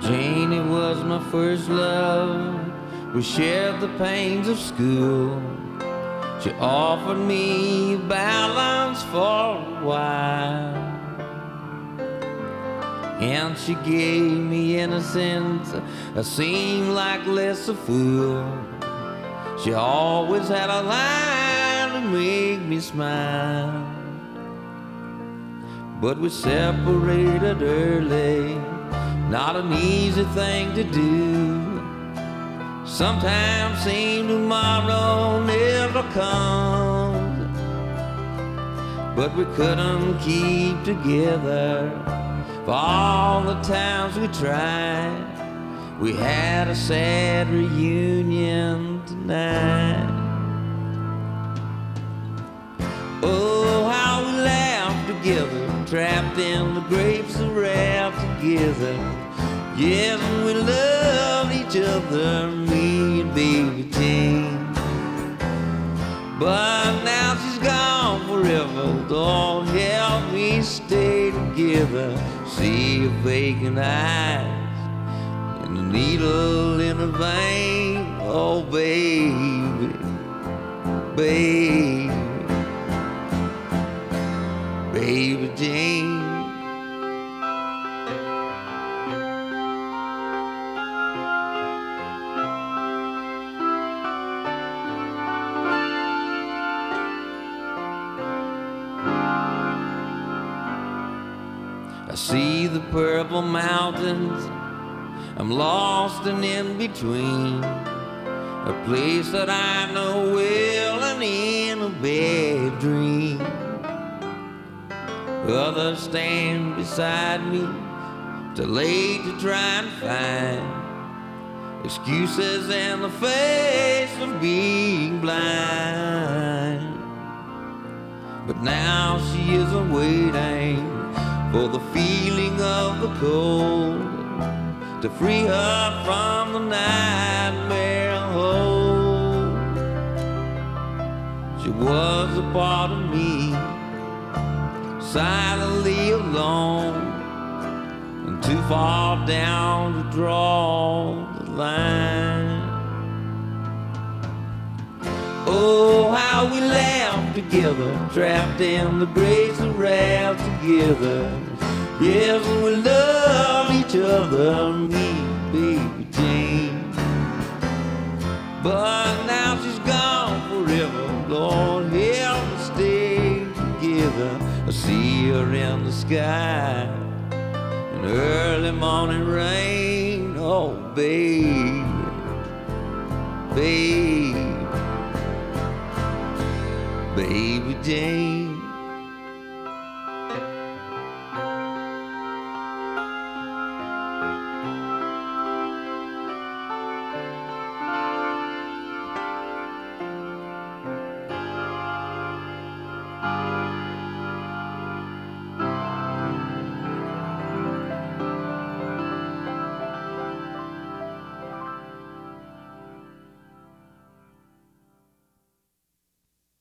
Janie was my first love. We shared the pains of school. She offered me balance for a while, and she gave me innocence. I seemed like less a fool. She always had a line to make me smile. But we separated early, not an easy thing to do. Sometimes seems tomorrow never comes, but we couldn't keep together for all the times we tried. We had a sad reunion tonight. Oh, how we laughed together, trapped in the grapes of wrath together. Yes, we loved each other, me and baby Jane. But now she's gone forever. Lord help me stay together. See her vacant eyes and the needle in her vein. Oh, baby, baby, baby Jane. I see the purple mountains, I'm lost and in between, a place that I know well and in a bad dream. Others stand beside me, too late to try and find excuses in the face of being blind. But now she isn't waiting for the feeling of the cold to free her from the nightmare hold. She was a part of me, silently alone, and too far down to draw the line. Oh, how we laughed together, trapped in the grace of wrath together. Yes, we love each other, me and baby Jane. But now she's gone forever. Lord, help us stay together. I see her in the sky in early morning rain. Oh, baby, baby, baby Jane.